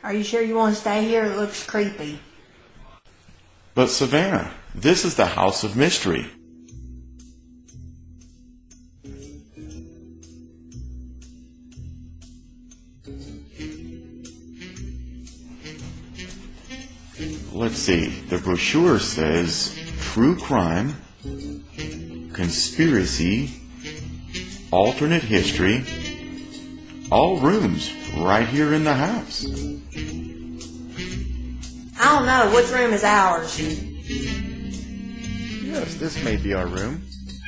Are you sure you want to stay here? It looks creepy. But Savannah, this is the House of Mystery. Let's see, the brochure says true crime, conspiracy, alternate history, all rooms right here in the house. I don't know. Which room is ours? Yes, this may be our room.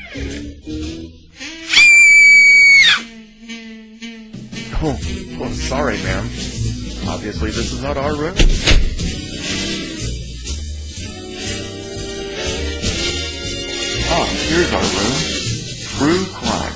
Oh, sorry, ma'am. Obviously, this is not our room. Here's our room. True crime.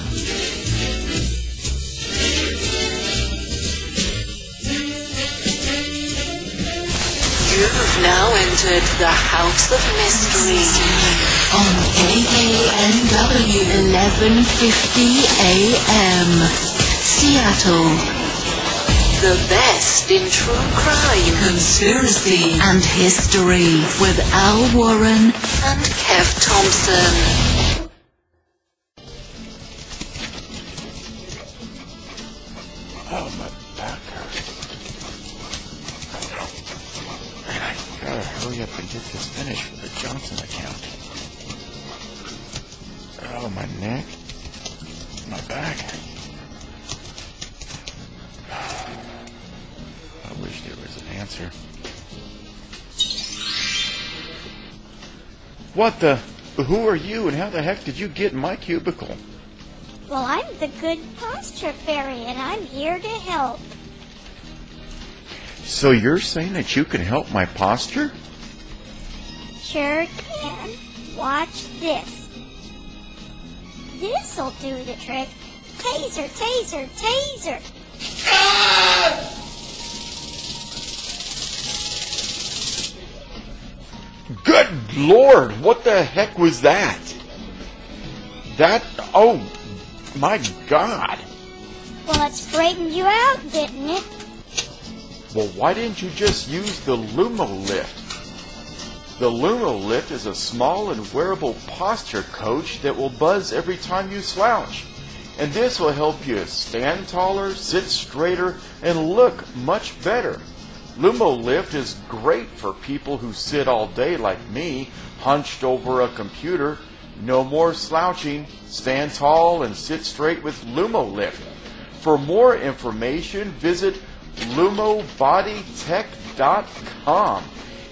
You've now entered the House of Mystery on KKNW 1150 AM, Seattle. The best in true crime, conspiracy, and history with Al Warren and Kev Thompson. Oh, my back hurts. Man, I gotta hurry up and get this finished for the Johnson account. Oh, my neck. My back. I wish there was an answer. What the? Who are you and how the heck did you get in my cubicle? Well, I'm the good posture fairy, and I'm here to help. So you're saying that you can help my posture? Sure can. Watch this. This'll do the trick. Taser, taser, taser. Good Lord, what the heck was that? Oh, my God. Well, it straightened you out, didn't it? Well, why didn't you just use the Lumo Lift? The Lumo Lift is a small and wearable posture coach that will buzz every time you slouch. And this will help you stand taller, sit straighter, and look much better. Lumo Lift is great for people who sit all day like me, hunched over a computer. No more slouching. Stand tall and sit straight with Lumo Lift. For more information, visit LumoBodyTech.com.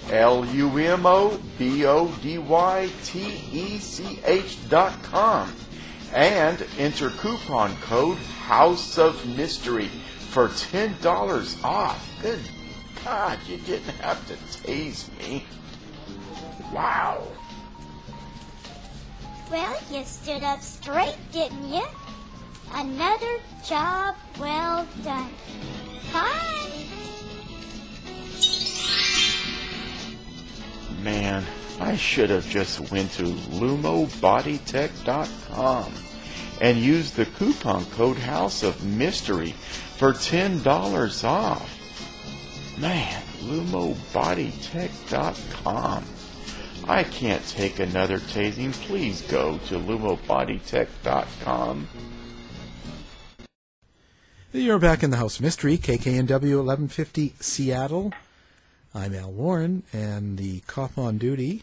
LumoBodyTech.com. And enter coupon code House of Mystery for $10 off. Good God, you didn't have to tase me. Wow. Well, you stood up straight, didn't you? Another job well done. Bye. Man, I should have just went to LumoBodyTech.com and used the coupon code House of Mystery for $10 off. Man, LumoBodyTech.com. I can't take another tasing. Please go to LumoBodyTech.com. You're back in the House of Mystery, KKNW 1150 Seattle. I'm Al Warren, and the cop on duty.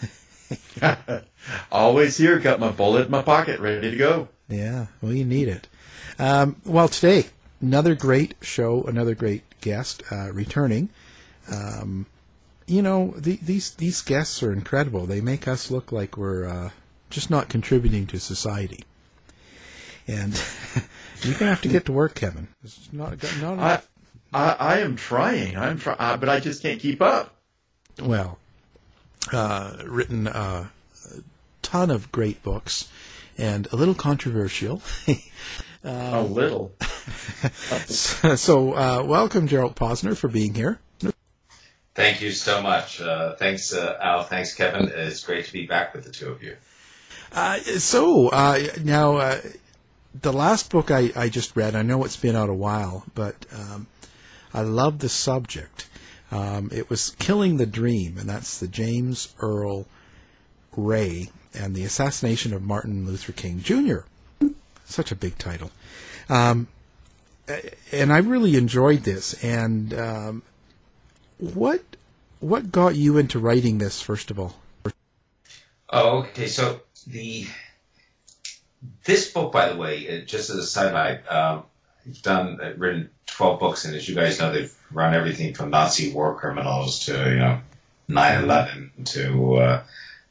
Always here, got my bullet in my pocket, ready to go. Yeah, well, you need it. Well, today, another great show, another great guest returning. These guests are incredible. They make us look like we're just not contributing to society. And you're going to have to get to work, Kevin. It's not enough. I am trying. But I just can't keep up. Well, written a ton of great books and a little controversial. A little. So welcome, Gerald Posner, for being here. Thank you so much. Thanks, Al. Thanks, Kevin. It's great to be back with the two of you. Now, the last book I just read, I know it's been out a while, but I love the subject. It was Killing the Dream, and that's the James Earl Ray and the assassination of Martin Luther King Jr. Such a big title. And I really enjoyed this. And what got you into writing this, first of all? Oh, okay. So this book, by the way, just as a sidelight, I've written 12 books, and as you guys know, they've run everything from Nazi war criminals to 9/11 to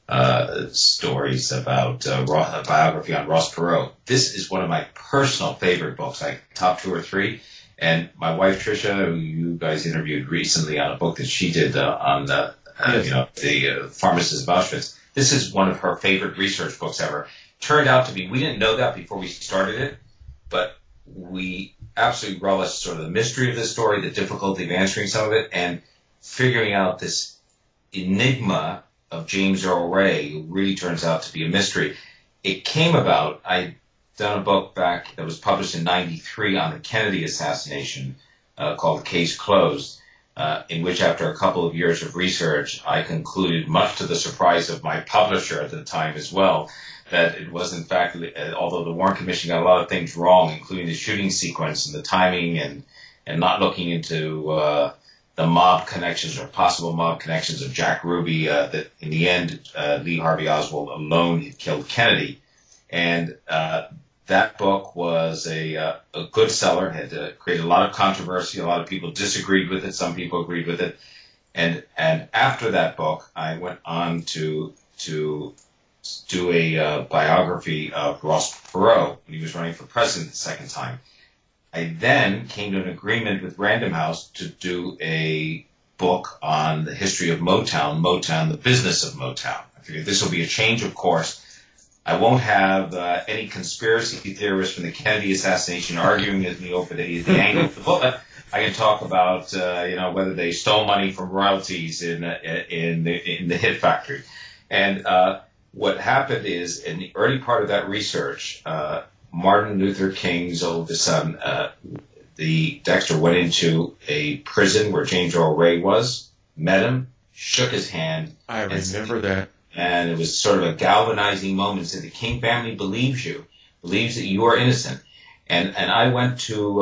stories about a biography on Ross Perot. This is one of my personal favorite books, like top 2 or 3. And my wife Tricia, who you guys interviewed recently on a book that she did on the pharmacist of Auschwitz. This is one of her favorite research books ever. Turned out to be, we didn't know that before we started it, but we absolutely relished sort of the mystery of the story, the difficulty of answering some of it, and figuring out this enigma of James Earl Ray, who really turns out to be a mystery. It came about, I'd done a book back that was published in '93 on the Kennedy assassination called Case Closed, in which after a couple of years of research, I concluded, much to the surprise of my publisher at the time as well, that it was in fact, although the Warren Commission got a lot of things wrong, including the shooting sequence and the timing and not looking into the mob connections or possible mob connections of Jack Ruby, that in the end, Lee Harvey Oswald alone had killed Kennedy. And that book was a good seller, had created a lot of controversy. A lot of people disagreed with it. Some people agreed with it. And after that book, I went on to do a biography of Ross Perot when he was running for president the second time. I then came to an agreement with Random House to do a book on the history of Motown, the business of Motown. I figured this will be a change of course. I won't have any conspiracy theorists from the Kennedy assassination arguing with me over the angle of the book. I can talk about whether they stole money from royalties in the Hit Factory. And what happened is, in the early part of that research, Martin Luther King's oldest son, Dexter, went into a prison where James Earl Ray was, met him, shook his hand. I remember that. And it was sort of a galvanizing moment. Said the King family believes that you are innocent. And I went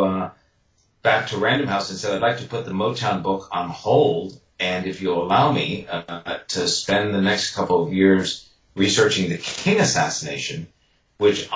back to Random House and said, I'd like to put the Motown book on hold, and if you'll allow me to spend the next couple of years researching the King assassination, which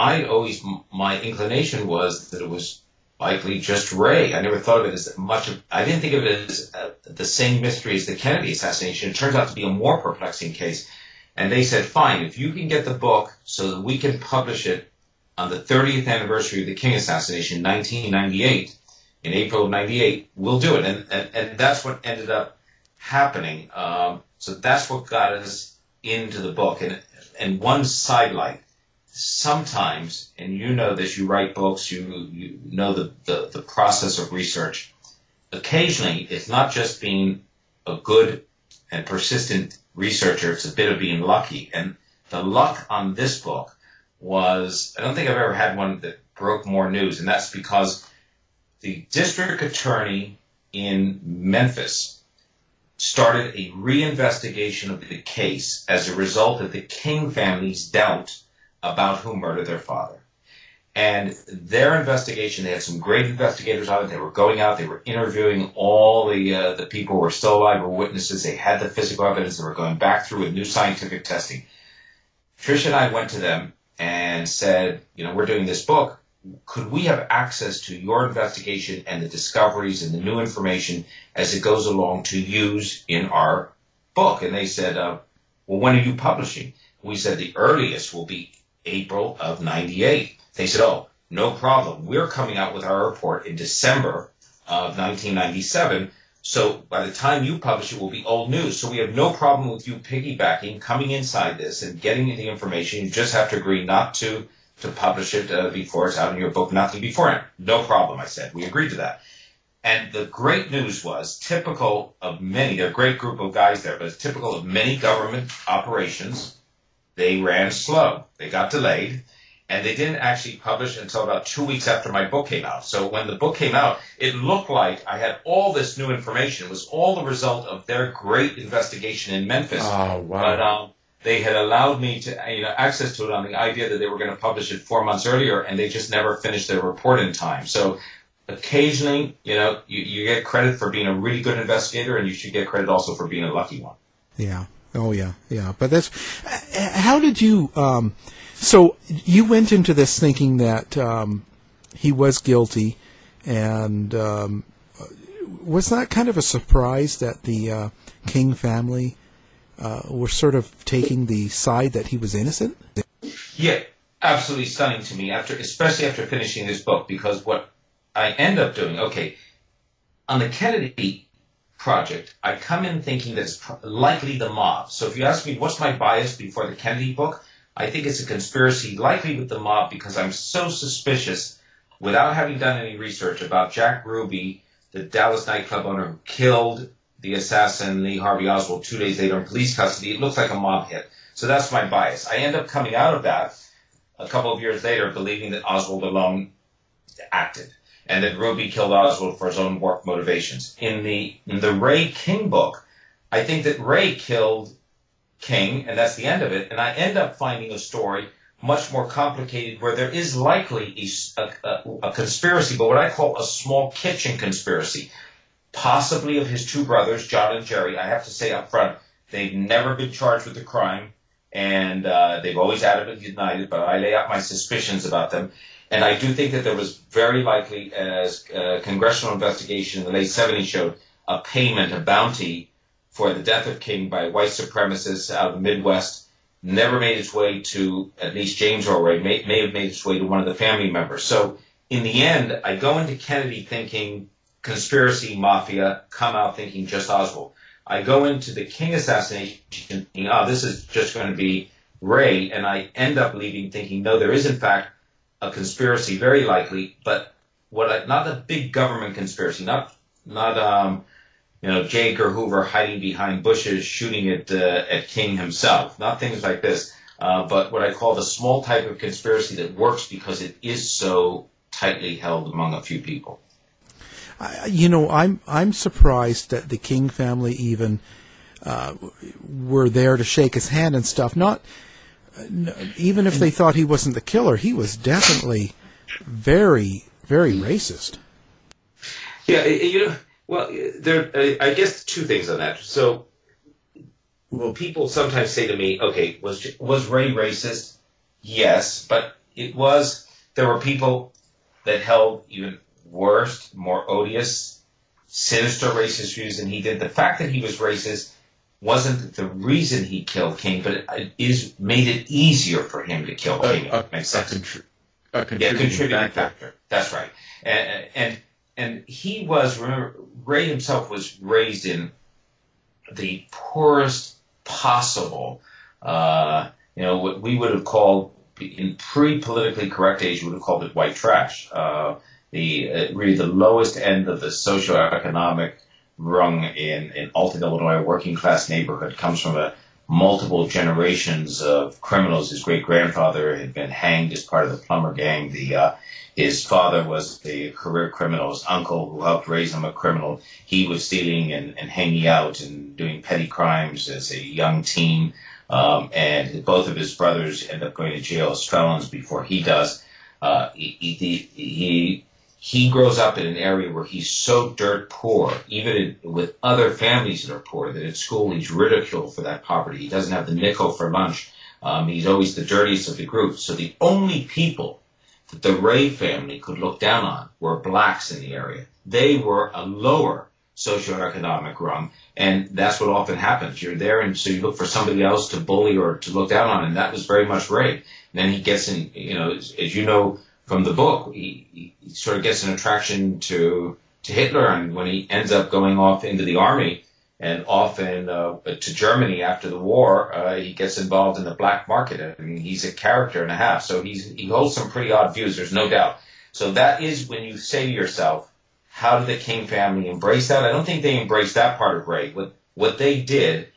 my inclination was that it was likely just Ray. I never thought of it as I didn't think of it as the same mystery as the Kennedy assassination. It turns out to be a more perplexing case. And they said, fine, if you can get the book so that we can publish it on the 30th anniversary of the King assassination, 1998, in April of 98, we'll do it. And that's what ended up happening. So that's what got us into the book. And one sidelight, sometimes, and you know this, you write books, you know the process of research. Occasionally, it's not just being a good and persistent researcher, it's a bit of being lucky. And the luck on this book was, I don't think I've ever had one that broke more news, and that's because the district attorney in Memphis started a reinvestigation of the case as a result of the King family's doubt about who murdered their father. And their investigation, they had some great investigators on it. They were going out, they were interviewing all the people who were still alive or witnesses. They had the physical evidence. They were going back through with new scientific testing. Tricia and I went to them and said, we're doing this book. Could we have access to your investigation and the discoveries and the new information as it goes along to use in our book? And they said, well, when are you publishing? We said the earliest will be April of 98. They said, oh, no problem. We're coming out with our report in December of 1997. So by the time you publish it will be old news. So we have no problem with you piggybacking, coming inside this and getting the information. You just have to agree not to publish it before it's out in your book, nothing beforehand. No problem, I said. We agreed to that. And the great news was, typical of many, they're a great group of guys there, but it's typical of many government operations, they ran slow. They got delayed. and they didn't actually publish until about 2 weeks after my book came out. So when the book came out, it looked like I had all this new information. It was all the result of their great investigation in Memphis. Oh, wow. But they had allowed me to, access to it on the idea that they were going to publish it 4 months earlier, and they just never finished their report in time. So occasionally, you get credit for being a really good investigator, and you should get credit also for being a lucky one. Yeah. Oh, yeah. Yeah. But that's, how did you, so you went into this thinking that he was guilty, and was that kind of a surprise that the King family were sort of taking the side that he was innocent? Yeah, absolutely stunning to me, especially after finishing this book, because what I end up doing, on the Kennedy project, I come in thinking that it's likely the mob. So if you ask me what's my bias before the Kennedy book, I think it's a conspiracy, likely with the mob, because I'm so suspicious, without having done any research, about Jack Ruby, the Dallas nightclub owner who killed the assassin Lee Harvey Oswald 2 days later in police custody. It looks like a mob hit. So that's my bias. I end up coming out of that a couple of years later believing that Oswald alone acted, and that Ruby killed Oswald for his own work motivations. In the Ray King book, I think that Ray killed King, and that's the end of it, and I end up finding a story much more complicated where there is likely a conspiracy, but what I call a small kitchen conspiracy, possibly of his two brothers, John and Jerry. I have to say up front, they've never been charged with the crime, and they've always adamantly denied it, but I lay out my suspicions about them. And I do think that there was very likely, as congressional investigation in the late 70s showed, a payment, a bounty for the death of King by white supremacists out of the Midwest. Never made its way to, at least James Earl Ray, may have made its way to one of the family members. So in the end, I go into Kennedy thinking conspiracy, mafia, come out thinking just Oswald. I go into the King assassination thinking, this is just going to be Ray, and I end up leaving thinking, no, there is in fact a conspiracy, very likely, but not a big government conspiracy, not J. Edgar Hoover hiding behind bushes shooting at King himself, not things like this, but what I call the small type of conspiracy that works because it is so tightly held among a few people. I'm surprised that the King family even were there to shake his hand and stuff. Not even if they thought he wasn't the killer, he was definitely very, very racist. Yeah, well, there. I guess two things on that. So, people sometimes say to me, "Okay, was Ray racist?" Yes, but there were people that held even worse, more odious, sinister racist views than he did. The fact that he was racist wasn't the reason he killed King, but it made it easier for him to kill King. Makes sense. A contributing factor. That's right. And he was, remember, Ray himself was raised in the poorest possible, what we would have called, in pre-politically correct age, we would have called it white trash. Really the lowest end of the socioeconomic rung in Alton, Illinois, a working class neighborhood, comes from multiple generations of criminals. His great-grandfather had been hanged as part of the plumber gang. His father was a career criminal. His uncle, who helped raise him, a criminal. He was stealing and hanging out and doing petty crimes as a young teen. And both of his brothers end up going to jail as felons before he does. He grows up in an area where he's so dirt poor, even with other families that are poor, that at school he's ridiculed for that poverty. He doesn't have the nickel for lunch. He's always the dirtiest of the group. So the only people that the Ray family could look down on were blacks in the area. They were a lower socioeconomic rung, and that's what often happens. You're there, and so you look for somebody else to bully or to look down on, and that was very much Ray. And then he gets in, as you know from the book, he sort of gets an attraction to Hitler, and when he ends up going off into the army and often to Germany after the war, he gets involved in the black market. I mean, he's a character and a half, so he holds some pretty odd views, there's no doubt. So that is when you say to yourself, how did the King family embrace that? I don't think they embraced that part of Ray. What they did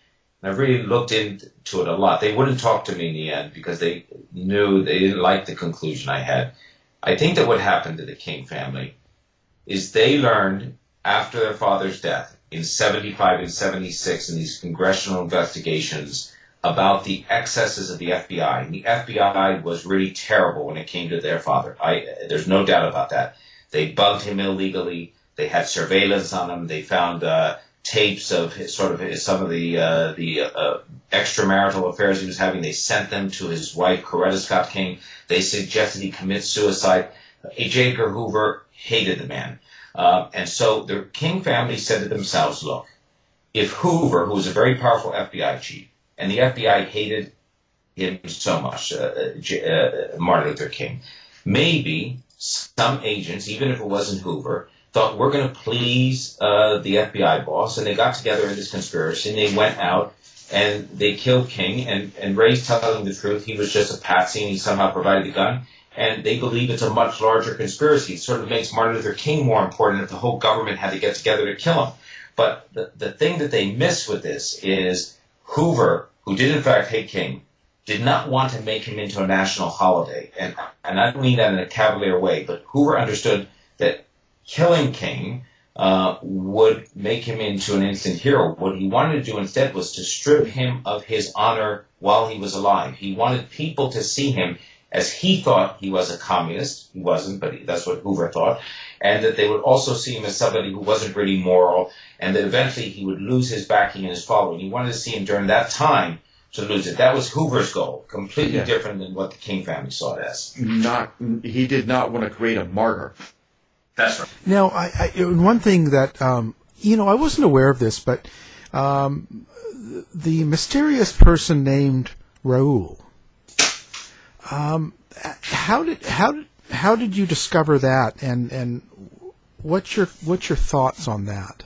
And I really looked into it a lot. They wouldn't talk to me in the end because they knew they didn't like the conclusion I had. I think that what happened to the King family is they learned after their father's death in 75 and 76 in these congressional investigations about the excesses of the FBI. And the FBI was really terrible when it came to their father. There's no doubt about that. They bugged him illegally. They had surveillance on him. They found tapes of some of the extramarital affairs he was having. They sent them to his wife, Coretta Scott King. They suggested he commit suicide. J. Edgar Hoover hated the man. And so the King family said to themselves, look, if Hoover, who was a very powerful FBI chief, and the FBI hated him so much, Martin Luther King, maybe some agents, even if it wasn't Hoover, thought we're going to please the FBI boss, and they got together in this conspiracy, and they went out and they killed King, and Ray's telling the truth. He was just a patsy, and he somehow provided the gun, and they believe it's a much larger conspiracy. It sort of makes Martin Luther King more important if the whole government had to get together to kill him. But the thing that they miss with this is Hoover, who did in fact hate King, did not want to make him into a national holiday. And I don't mean that in a cavalier way, but Hoover understood that killing King would make him into an instant hero. What he wanted to do instead was to strip him of his honor while he was alive. He wanted people to see him as he thought he was a communist. He wasn't, but that's what Hoover thought. And that they would also see him as somebody who wasn't really moral, and that eventually he would lose his backing and his following. He wanted to see him during that time to lose it. That was Hoover's goal, completely different than what the King family saw it as. He did not want to create a martyr. That's right. Now, one thing that, I wasn't aware of this, but the mysterious person named Raoul, how did you discover that, and what's your thoughts on that?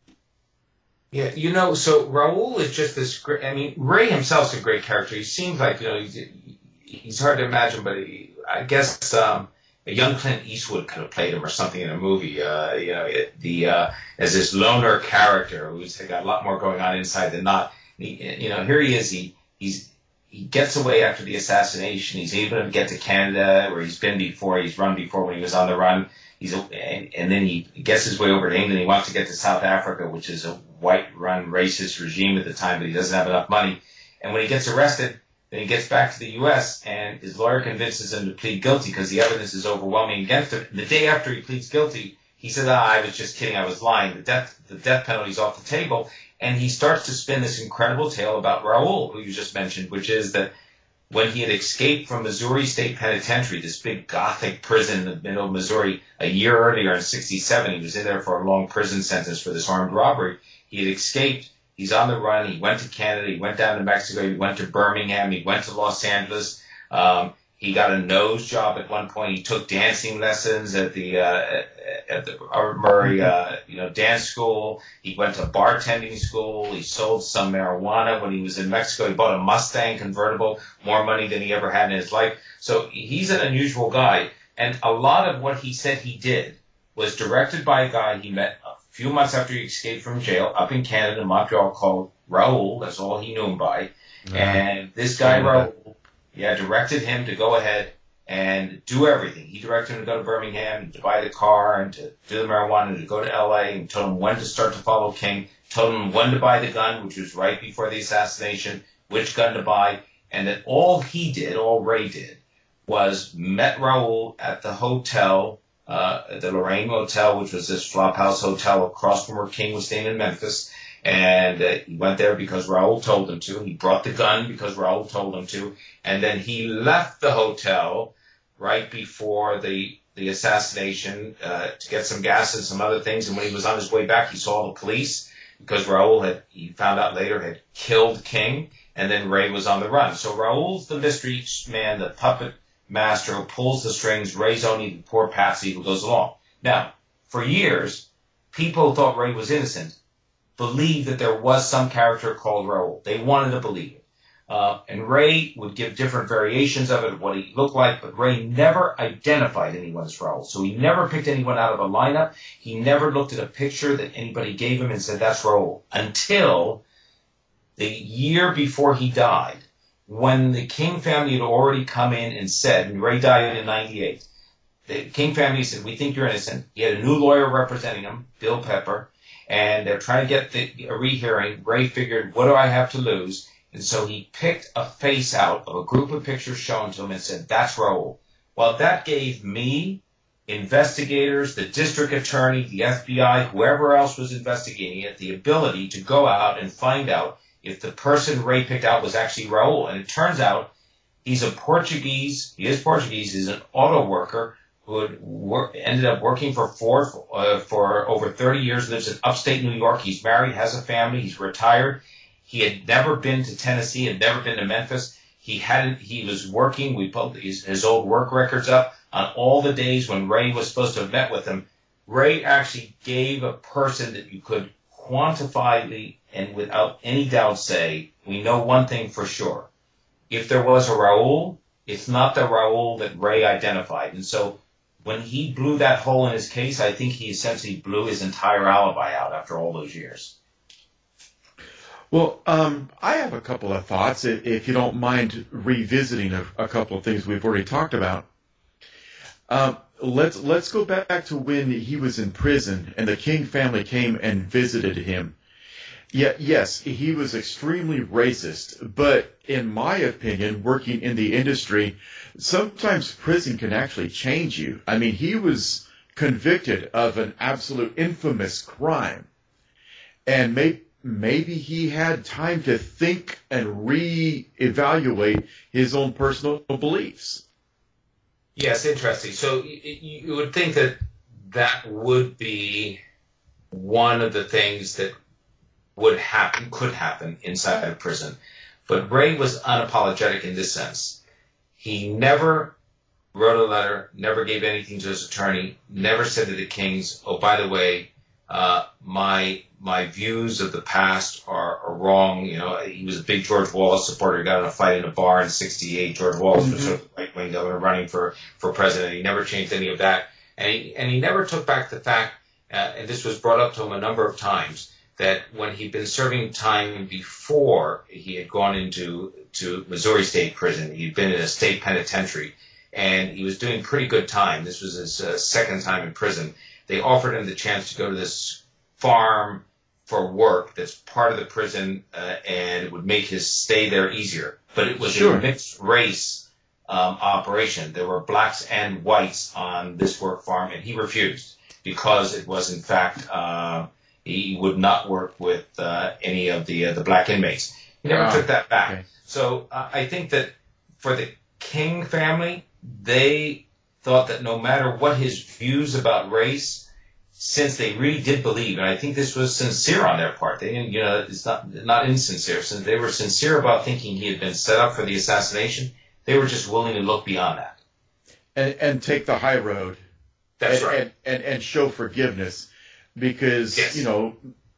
Yeah, so Raoul is just this great, Ray himself's a great character. He seems like, he's hard to imagine, but I guess a young Clint Eastwood could have played him or something in a movie, as this loner character who's got a lot more going on inside than not. Here he is, he gets away after the assassination. He's able to get to Canada, where he's been before. He's run before when he was on the run. And then he gets his way over to England. He wants to get to South Africa, which is a white-run racist regime at the time, but he doesn't have enough money. And when he gets arrested, then he gets back to the U.S., and his lawyer convinces him to plead guilty because the evidence is overwhelming against him. And the day after he pleads guilty, he says, I was just kidding, I was lying. The death penalty's off the table. And he starts to spin this incredible tale about Raoul, who you just mentioned, which is that when he had escaped from Missouri State Penitentiary, this big Gothic prison in the middle of Missouri, a year earlier in 1967, he was in there for a long prison sentence for this armed robbery. He had escaped. He's on the run. He went to Canada. He went down to Mexico. He went to Birmingham. He went to Los Angeles. He got a nose job at one point. He took dancing lessons at the Art Murray, dance school. He went to bartending school. He sold some marijuana when he was in Mexico. He bought a Mustang convertible, more money than he ever had in his life. So he's an unusual guy. And a lot of what he said he did was directed by a guy he met a few months after he escaped from jail up in Canada, Montreal, called Raoul. That's all he knew him by. And this guy, Raoul, directed him to go ahead and do everything. He directed him to go to Birmingham, to buy the car, and to do the marijuana, to go to L.A., and told him when to start to follow King, told him when to buy the gun, which was right before the assassination, which gun to buy, and that all Ray did, was met Raoul at the hotel, the Lorraine Motel, which was this flophouse hotel across from where King was staying in Memphis. And he went there because Raoul told him to. He brought the gun because Raoul told him to. And then he left the hotel right before the assassination to get some gas and some other things. And when he was on his way back, he saw the police because Raoul he found out later, had killed King. And then Ray was on the run. So Raoul's the mystery man, the puppet master who pulls the strings. Ray's only the poor patsy who goes along. Now, for years, people who thought Ray was innocent believed that there was some character called Raoul. They wanted to believe it. And Ray would give different variations of it, what he looked like, but Ray never identified anyone as Raoul. So he never picked anyone out of a lineup. He never looked at a picture that anybody gave him and said, that's Raoul, until the year before he died, when the King family had already come in and said, and Ray died in 98, the King family said, we think you're innocent. He had a new lawyer representing him, Bill Pepper, and they're trying to get a rehearing. Ray figured, what do I have to lose? And so he picked a face out of a group of pictures shown to him and said, that's Raul. Well, that gave me, investigators, the district attorney, the FBI, whoever else was investigating it, the ability to go out and find out if the person Ray picked out was actually Raul. And it turns out he's a Portuguese, he's an auto worker who had ended up working for Ford for over 30 years, lives in upstate New York. He's married, has a family, he's retired. He had never been to Tennessee, had never been to Memphis. He was working, we pulled his old work records up on all the days when Ray was supposed to have met with him. Ray actually gave a person that you could quantify and without any doubt say, we know one thing for sure. If there was a Raul, it's not the Raul that Ray identified. And so when he blew that hole in his case, I think he essentially blew his entire alibi out after all those years. Well, I have a couple of thoughts, if you don't mind revisiting a couple of things we've already talked about. Let's go back to when he was in prison and the King family came and visited him. Yeah, yes, he was extremely racist, but in my opinion, working in the industry, sometimes prison can actually change you. I mean, he was convicted of an absolute infamous crime, and maybe he had time to think and reevaluate his own personal beliefs. Yes, interesting. So you would think that would be one of the things that could happen inside of prison. But Ray was unapologetic in this sense. He never wrote a letter, never gave anything to his attorney, never said to the Kings, oh, by the way, my views of the past are wrong. You know, he was a big George Wallace supporter. He got in a fight in a bar in '68. George Wallace was sort of the right-wing governor running for president. He never changed any of that. And he never took back the fact, and this was brought up to him a number of times, that when he'd been serving time before he had gone into Missouri State Prison, he'd been in a state penitentiary, and he was doing pretty good time. This was his second time in prison. They offered him the chance to go to this farm for work that's part of the prison, and it would make his stay there easier. But it was a mixed race operation. There were blacks and whites on this work farm, and he refused because it was, in fact, he would not work with any of the black inmates. He never took that back. Okay. So I think that for the King family, they thought that no matter what his views about race, since they really did believe, and I think this was sincere on their part, they didn't, it's not insincere, since they were sincere about thinking he had been set up for the assassination, they were just willing to look beyond that. And take the high road. That's right. And show forgiveness. Because, yes.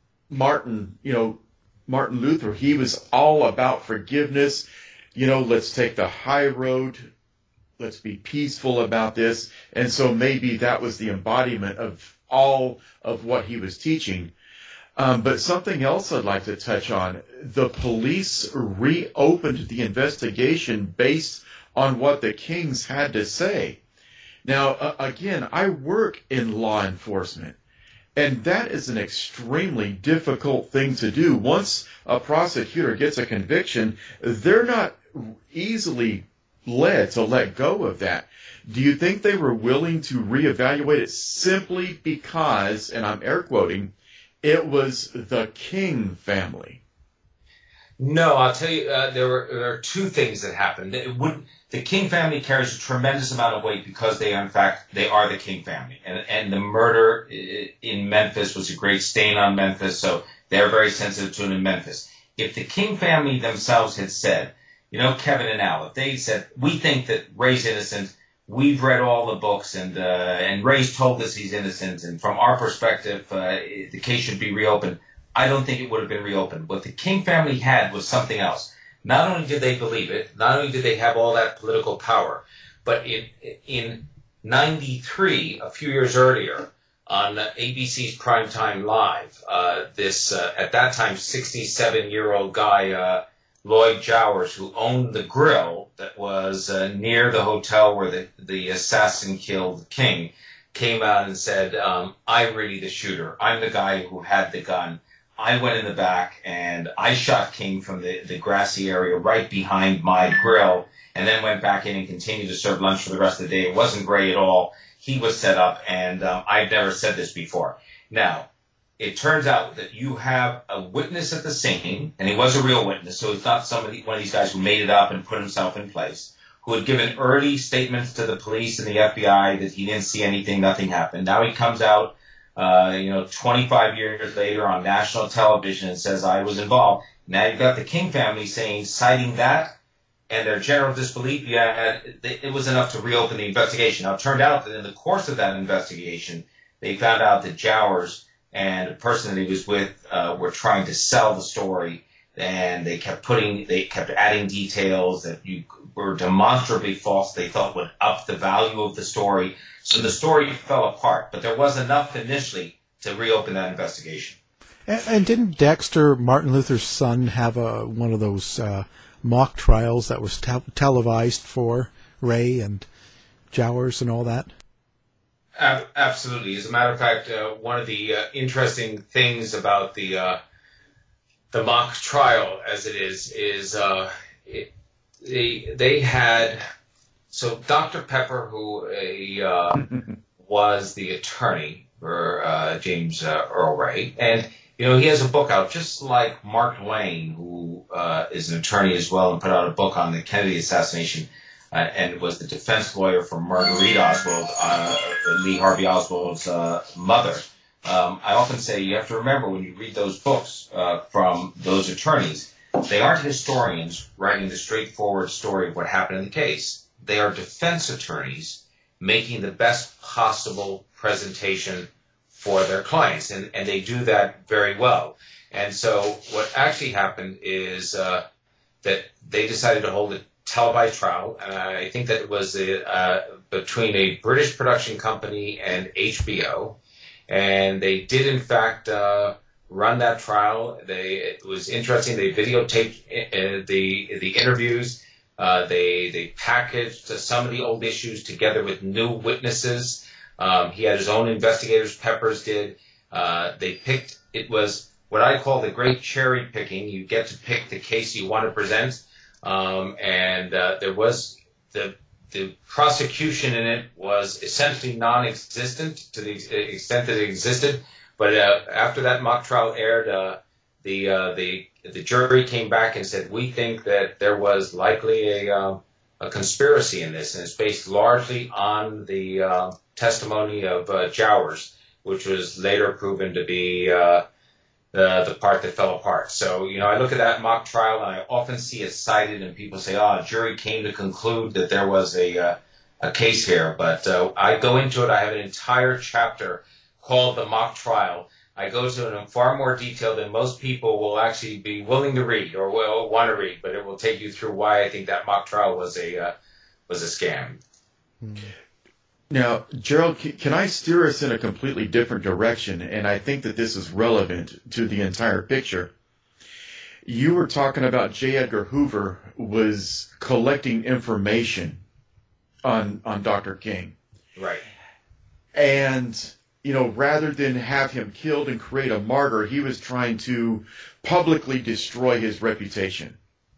Martin Luther, he was all about forgiveness. Let's take the high road. Let's be peaceful about this. And so maybe that was the embodiment of all of what he was teaching. But something else I'd like to touch on. The police reopened the investigation based on what the Kings had to say. Now, again, I work in law enforcement. And that is an extremely difficult thing to do. Once a prosecutor gets a conviction, they're not easily led to let go of that. Do you think they were willing to reevaluate it simply because, and I'm air quoting, it was the King family? No, I'll tell you, there are two things that happened. The King family carries a tremendous amount of weight because they are the King family. And the murder in Memphis was a great stain on Memphis, so they're very sensitive to it in Memphis. If the King family themselves had said, Kevin and Al, if they said, we think that Ray's innocent, we've read all the books, and Ray's told us he's innocent, and from our perspective, the case should be reopened, I don't think it would have been reopened. What the King family had was something else. Not only did they believe it, not only did they have all that political power, but in 93, a few years earlier, on ABC's Primetime Live. This at that time 67-year-old guy, Lloyd Jowers, who owned the grill that was near the hotel where the assassin killed the king, came out and said, I'm really the shooter. I'm the guy who had the gun. I went in the back and I shot King from the grassy area right behind my grill, and then went back in and continued to serve lunch for the rest of the day. It wasn't great at all. He was set up, and I've never said this before. Now, it turns out that you have a witness at the scene, and he was a real witness, so it's not one of these guys who made it up and put himself in place, who had given early statements to the police and the FBI that he didn't see anything, nothing happened. Now he comes out, 25 years later on national television and says, I was involved. Now you've got the King family citing that, and their general disbelief, it was enough to reopen the investigation. Now, it turned out that in the course of that investigation, they found out that Jowers and the person that he was with were trying to sell the story, and they kept adding details that were demonstrably false. They thought would up the value of the story. So the story fell apart, but there was enough initially to reopen that investigation. And didn't Dexter, Martin Luther's son, have one of those mock trials that was televised for Ray and Jowers and all that? Absolutely. As a matter of fact, one of the interesting things about the mock trial, as it is they had, so Dr. Pepper, who was the attorney for James Earl Ray, and he has a book out, just like Mark Lane, who is an attorney as well, and put out a book on the Kennedy assassination, and was the defense lawyer for Marguerite Oswald, Lee Harvey Oswald's mother. I often say you have to remember when you read those books from those attorneys, they aren't historians writing the straightforward story of what happened in the case. They are defense attorneys making the best possible presentation for their clients, and they do that very well. And so what actually happened is that they decided to hold a televised trial. I think that it was between a British production company and HBO, and they did in fact run that trial. It was interesting. They videotaped the interviews. They packaged some of the old issues together with new witnesses. He had his own investigators, Peppers did. It was what I call the great cherry picking. You get to pick the case you want to present. There was the prosecution in it was essentially non-existent to the extent that it existed. But after that mock trial aired, the jury came back and said, we think that there was likely a conspiracy in this, and it's based largely on the testimony of Jowers, which was later proven to be the part that fell apart. So, I look at that mock trial, and I often see it cited, and people say, a jury came to conclude that there was a case here. But I go into it, I have an entire chapter called The Mock Trial. I go to it in far more detail than most people will actually be willing to read or will want to read, but it will take you through why I think that mock trial was a scam. Now, Gerald, can I steer us in a completely different direction? And I think that this is relevant to the entire picture. You were talking about J. Edgar Hoover was collecting information on Dr. King. Right. And, rather than have him killed and create a martyr, he was trying to publicly destroy his reputation.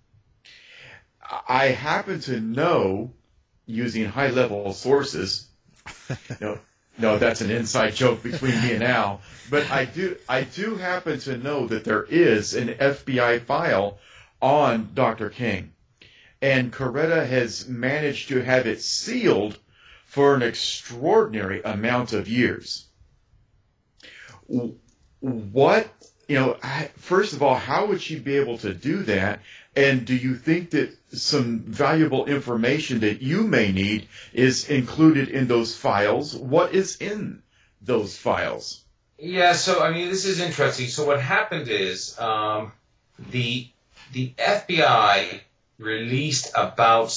I happen to know, using high-level sources, no, that's an inside joke between me and Al, but I do happen to know that there is an FBI file on Dr. King, and Coretta has managed to have it sealed for an extraordinary amount of years. First of all, how would she be able to do that? And do you think that some valuable information that you may need is included in those files? What is in those files? Yeah, so, this is interesting. So what happened is the FBI released about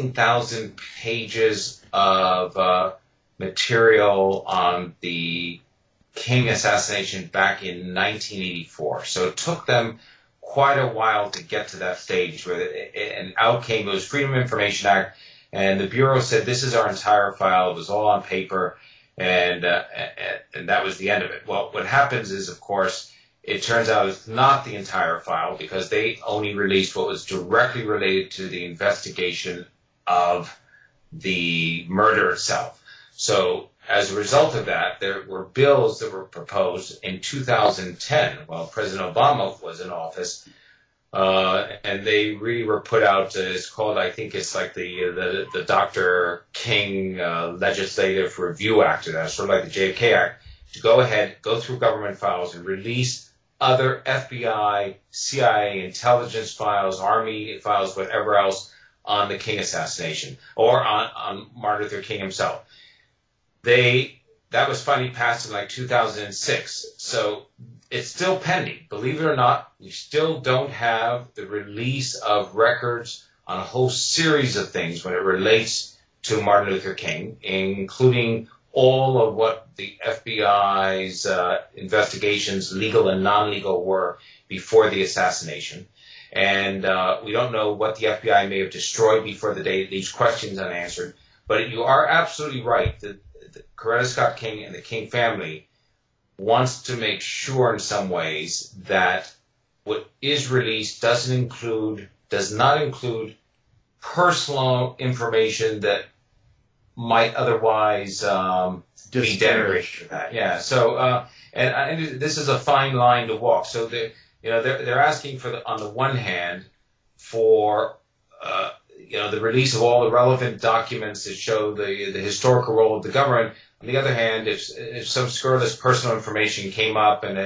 16,000 pages of material on the King assassination back in 1984. So it took them quite a while to get to that stage and out came those Freedom of Information Act, and the Bureau said, this is our entire file. It was all on paper, and that was the end of it. Well, what happens is, of course, it turns out it's not the entire file, because they only released what was directly related to the investigation of the murder itself. So as a result of that, there were bills that were proposed in 2010 while President Obama was in office, and they really were put out. It's called, I think it's like the Dr. King Legislative Review Act, sort of like the JFK Act, to go ahead, go through government files and release other FBI, CIA intelligence files, Army files, whatever else on the King assassination or on Martin Luther King himself. That was finally passed in like 2006. So it's still pending. Believe it or not, we still don't have the release of records on a whole series of things when it relates to Martin Luther King, including all of what the FBI's investigations, legal and non-legal, were before the assassination. And we don't know what the FBI may have destroyed before the day, these questions unanswered. But you are absolutely right that Coretta Scott King and the King family wants to make sure in some ways that what is released does not include personal information that might otherwise be denigrated. Yeah. So and this is a fine line to walk. So they're asking for on the one hand for the release of all the relevant documents that show the historical role of the government. On the other hand, if some scurrilous personal information came up and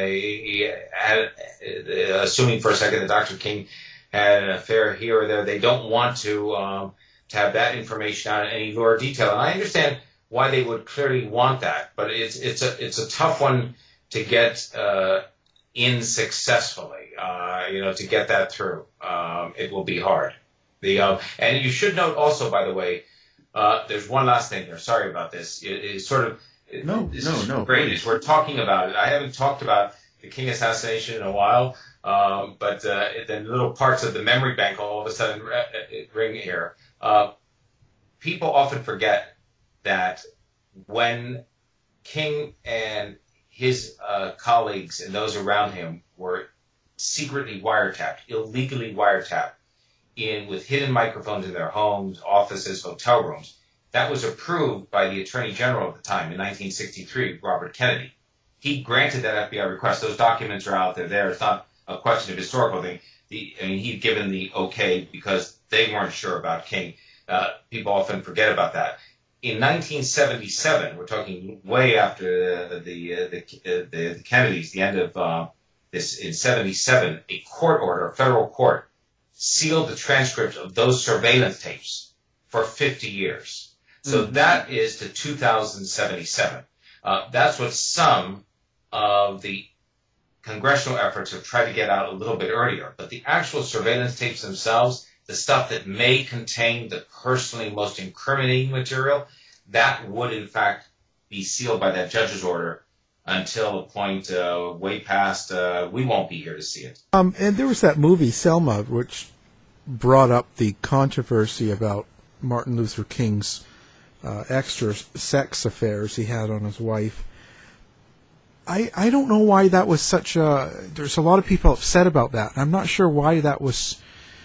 assuming for a second that Dr. King had an affair here or there, they don't want to have that information out in any more detail. And I understand why they would clearly want that, but it's a tough one to get in successfully. To get that through, it will be hard. And you should note also, by the way, there's one last thing here. Sorry about this. It's sort of no. Great. As we're talking about it, I haven't talked about the King assassination in a while, but then little parts of the memory bank all of a sudden ring here. People often forget that when King and his colleagues and those around him were secretly wiretapped, illegally wiretapped, with hidden microphones in their homes, offices, hotel rooms. That was approved by the Attorney General at the time in 1963, Robert Kennedy. He granted that FBI request. Those documents are out there. It's not a question of historical thing. He'd given the okay because they weren't sure about King. People often forget about that. In 1977, we're talking way after the Kennedys, the end of this, in 77, a court order, a federal court, sealed the transcripts of those surveillance tapes for 50 years. So that is to 2077. That's what some of the congressional efforts have tried to get out a little bit earlier. But the actual surveillance tapes themselves, the stuff that may contain the personally most incriminating material, that would in fact be sealed by that judge's order until a point way past, we won't be here to see it. And there was that movie, Selma, which brought up the controversy about Martin Luther King's extra sex affairs he had on his wife. I don't know why that was such a... There's a lot of people upset about that. I'm not sure why that was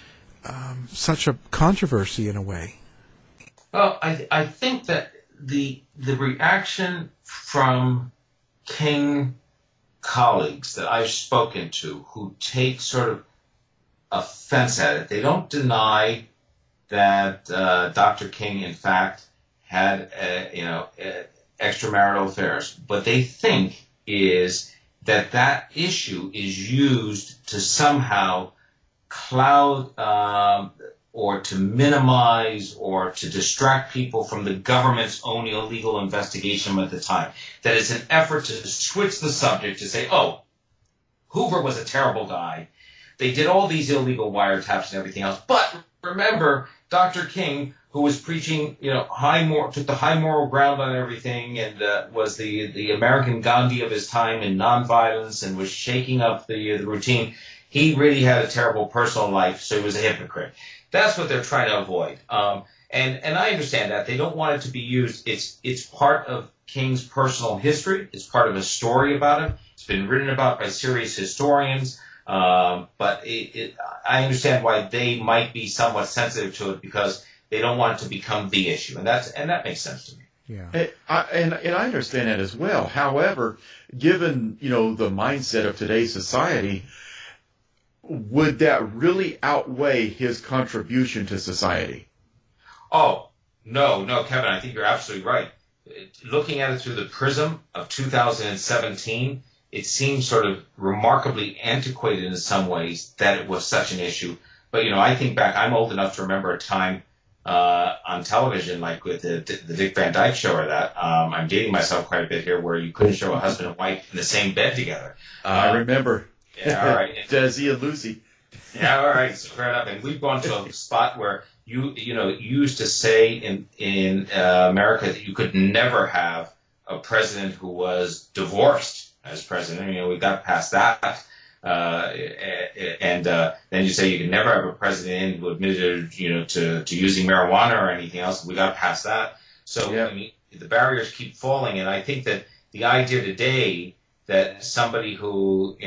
such a controversy in a way. Well, I think that the reaction from King colleagues that I've spoken to who take sort of offense at it, they don't deny that Dr. King, in fact, had extramarital affairs. What they think is that issue is used to somehow cloud or to minimize or to distract people from the government's own illegal investigation at the time. That it's an effort to switch the subject to say, oh, Hoover was a terrible guy. they did all these illegal wiretaps and everything else. But remember, Dr. King, who was preaching, took the high moral ground on everything, and was the American Gandhi of his time in nonviolence, and was shaking up the routine. He really had a terrible personal life, so he was a hypocrite. That's what they're trying to avoid. And I understand that. They don't want it to be used. It's part of King's personal history. It's part of a story about him. It's been written about by serious historians. But I understand why they might be somewhat sensitive to it, because they don't want it to become the issue. And that makes sense to me. Yeah. And I understand that as well. However, given, the mindset of today's society, would that really outweigh his contribution to society? Oh, no, Kevin, I think you're absolutely right. Looking at it through the prism of 2017, it seems sort of remarkably antiquated in some ways that it was such an issue. But, I think back, I'm old enough to remember a time on television, like with the Dick Van Dyke Show or that. I'm dating myself quite a bit here, where you couldn't show a husband and wife in the same bed together. I remember. Yeah, all right. Desi and Lucy. Yeah, all right. So fair enough. And we've gone to a spot where you used to say in America that you could never have a president who was divorced as president. We got past that. And then you say you could never have a president who admitted, to using marijuana or anything else. We got past that. So, yeah. The barriers keep falling. And I think that the idea today that somebody who,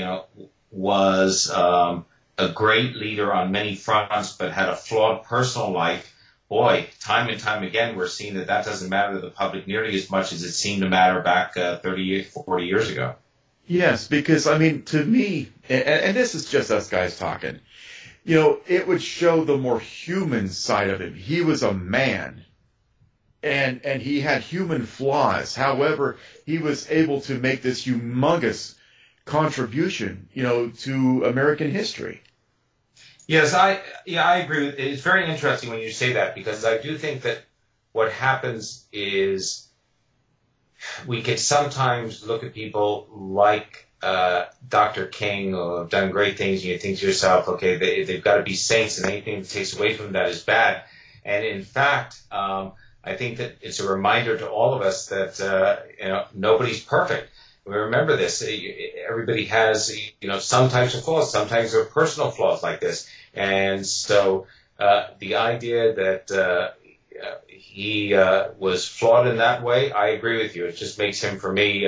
was a great leader on many fronts but had a flawed personal life, boy, time and time again, we're seeing that doesn't matter to the public nearly as much as it seemed to matter back 30, 40 years ago. Yes, because, to me, and this is just us guys talking, it would show the more human side of him. He was a man, and he had human flaws. However, he was able to make this humongous contribution, to American history. Yes, I agree. It's very interesting when you say that, because I do think that what happens is we can sometimes look at people like Dr. King, who have done great things, and you think to yourself, okay, they've got to be saints, and anything that takes away from that is bad. And in fact, I think that it's a reminder to all of us that nobody's perfect. We remember this. Everybody has, some types of flaws. Sometimes there are personal flaws like this. And so the idea that he was flawed in that way, I agree with you. It just makes him, for me,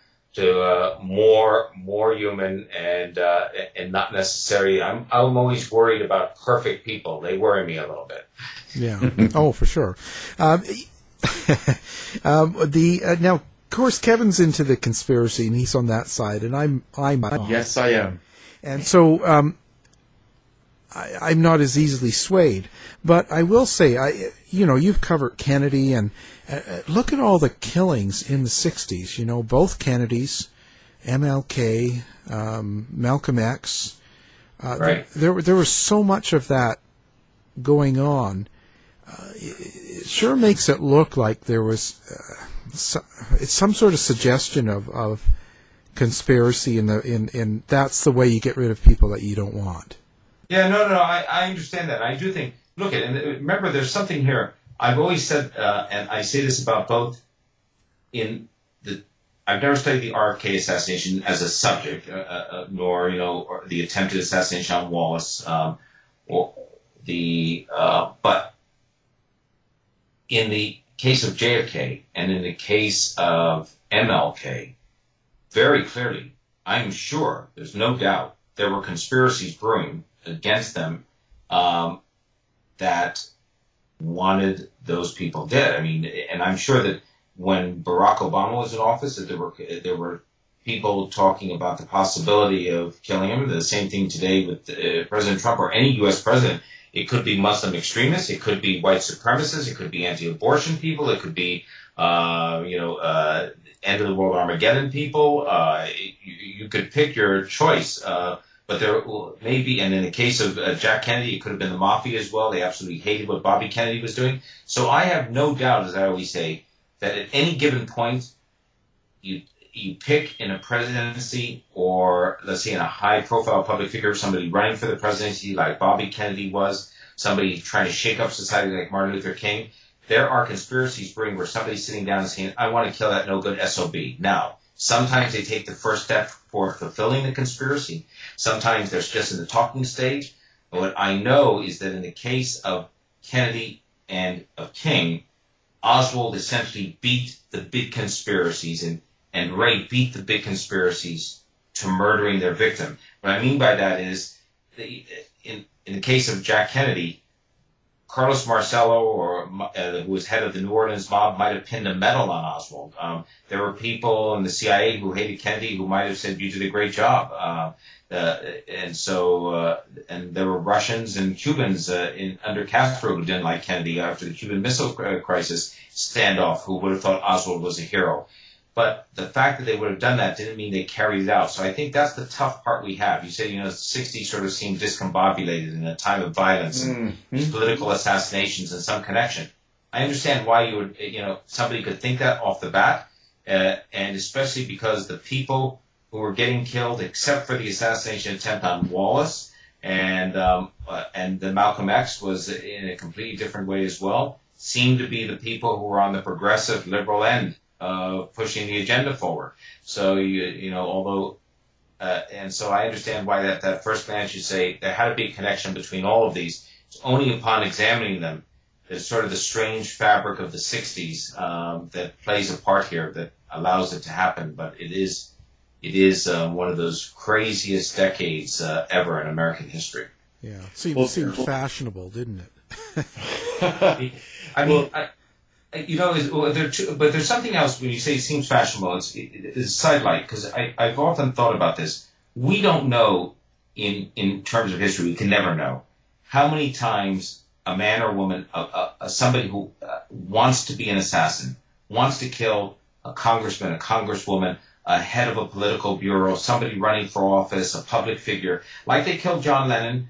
more human and not necessary. I'm always worried about perfect people. They worry me a little bit. Yeah. Oh, for sure. Now, of course, Kevin's into the conspiracy, and he's on that side, and I'm Yes, I am. And so I'm not as easily swayed. But I will say, you've covered Kennedy, and look at all the killings in the 60s. Both Kennedys, MLK, Malcolm X. Right. There was so much of that going on. It sure makes it look like there was it's some sort of suggestion of conspiracy, in that's the way you get rid of people that you don't want. Yeah, no, I understand that. I do think, look at it, and remember, there's something here. I've always said, and I say this about both, I've never studied the RFK assassination as a subject, nor, or the attempted assassination on Wallace, but in the case of JFK and in the case of MLK, very clearly, I'm sure, there's no doubt, there were conspiracies brewing against them that wanted those people dead. And I'm sure that when Barack Obama was in office, that there were people talking about the possibility of killing him. The same thing today with President Trump or any U.S. president. It could be Muslim extremists. It could be white supremacists. It could be anti-abortion people. It could be, end of the world Armageddon people. You could pick your choice. But there may be, and in the case of Jack Kennedy, it could have been the mafia as well. They absolutely hated what Bobby Kennedy was doing. So I have no doubt, as I always say, that at any given point, you pick in a presidency, or let's say in a high-profile public figure, somebody running for the presidency like Bobby Kennedy was, somebody trying to shake up society like Martin Luther King, there are conspiracies brewing where somebody's sitting down and saying, I want to kill that no-good SOB. Now, sometimes they take the first step for fulfilling the conspiracy. Sometimes they're just in the talking stage. But what I know is that in the case of Kennedy and of King, Oswald essentially beat the big conspiracies, and Ray beat the big conspiracies to murdering their victim. What I mean by that is, in the case of Jack Kennedy, Carlos Marcello, who was head of the New Orleans mob, might have pinned a medal on Oswald. There were people in the CIA who hated Kennedy who might have said, you did a great job. And there were Russians and Cubans under Castro who didn't like Kennedy after the Cuban Missile Crisis standoff, who would have thought Oswald was a hero. But the fact that they would have done that didn't mean they carried it out. So I think that's the tough part we have. You say, the 60s sort of seemed discombobulated in a time of violence and political assassinations and some connection. I understand why you would, somebody could think that off the bat, and especially because the people who were getting killed, except for the assassination attempt on Wallace and the Malcolm X was in a completely different way as well, seemed to be the people who were on the progressive liberal end of pushing the agenda forward. So and so I understand why that first glance you say there had to be a connection between all of these. It's only upon examining them that sort of the strange fabric of the 60s that plays a part here that allows it to happen. But it is one of those craziest decades ever in American history. Yeah, seemed fashionable, didn't it? But there's something else when you say it seems fashionable. It's a sidelight, because I've often thought about this. We don't know, in terms of history, we can never know how many times a man or woman, somebody who wants to be an assassin, wants to kill a congressman, a congresswoman, a head of a political bureau, somebody running for office, a public figure, like they killed John Lennon,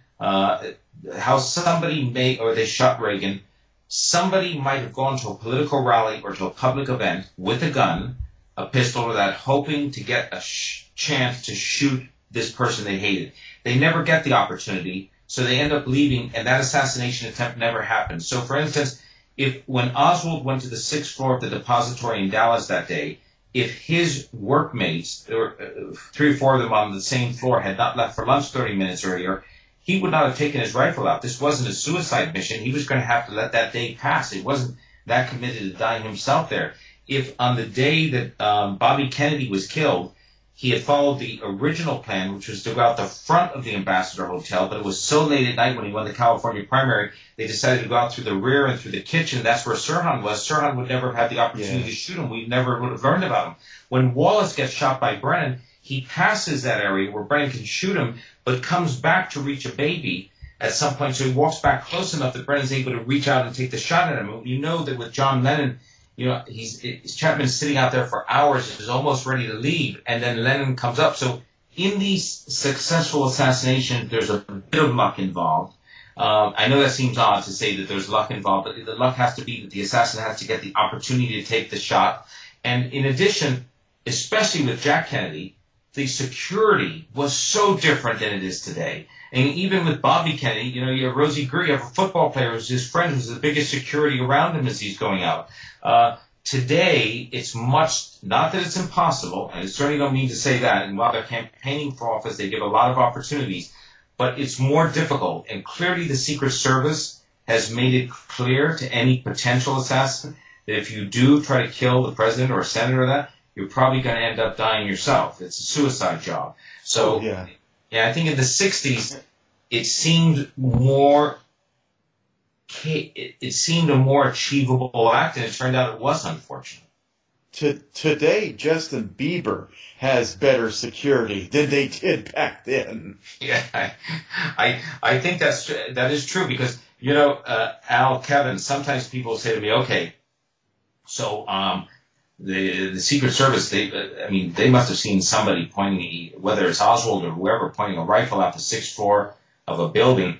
how somebody or they shot Reagan. Somebody might have gone to a political rally or to a public event with a gun, a pistol or that, hoping to get a chance to shoot this person they hated. They never get the opportunity, so they end up leaving, and that assassination attempt never happened. So, for instance, when Oswald went to the 6th floor of the depository in Dallas that day, if his workmates, there were 3 or 4 of them on the same floor, had not left for lunch 30 minutes earlier, he would not have taken his rifle out. This wasn't a suicide mission. He was going to have to let that day pass. It wasn't that committed to dying himself there. If on the day that Bobby Kennedy was killed, he had followed the original plan, which was to go out the front of the Ambassador Hotel, but it was so late at night when he won the California primary, they decided to go out through the rear and through the kitchen. That's where Sirhan was. Sirhan would never have had the opportunity to shoot him. We never would have learned about him. When Wallace gets shot by Brennan, he passes that area where Brennan can shoot him, but comes back to reach a baby at some point. So he walks back close enough that Brennan's able to reach out and take the shot at him. You know that with John Lennon, Chapman's sitting out there for hours, is almost ready to leave, and then Lennon comes up. So in these successful assassinations, there's a bit of luck involved. I know that seems odd to say that there's luck involved, but the luck has to be that the assassin has to get the opportunity to take the shot. And in addition, especially with Jack Kennedy, the security was so different than it is today. And even with Bobby Kennedy, you have Rosie Greer, you have a football player who's his friend, who's the biggest security around him as he's going out. Today, it's not that it's impossible, and I certainly don't mean to say that, and while they're campaigning for office, they give a lot of opportunities, but it's more difficult. And clearly the Secret Service has made it clear to any potential assassin that if you do try to kill the president or a senator or that, you're probably going to end up dying yourself. It's a suicide job. So, I think in the 60s, it seemed a more achievable act, and it turned out it was, unfortunate. Today, Justin Bieber has better security than they did back then. Yeah, I think that is true, because, Al, Kevin, sometimes people say to me, okay, so the Secret Service, they must have seen somebody pointing, whether it's Oswald or whoever, pointing a rifle out the 6th floor of a building.